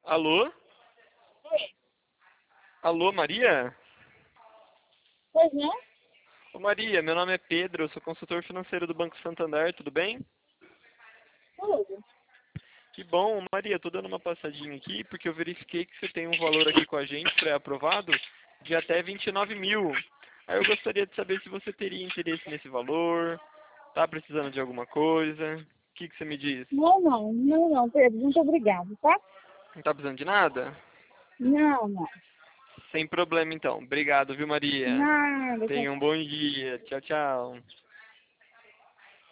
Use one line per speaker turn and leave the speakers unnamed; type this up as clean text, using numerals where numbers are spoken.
Alô? Alô, Maria?
Pois não?
Ô, Maria, meu nome é Pedro, eu sou consultor financeiro do Banco Santander, tudo bem?
Tudo.
Que bom, Maria, tô dando uma passadinha aqui porque eu verifiquei que você tem um valor aqui com a gente pré-aprovado de até 29 mil. Aí eu gostaria de saber se você teria interesse nesse valor, tá precisando de alguma coisa, o que você me diz?
Não, Pedro, muito obrigado, tá?
Não tá precisando de nada?
Não.
Sem problema então. Obrigado, viu, Maria?
Nada,
Tenha um bom dia. Tchau, tchau.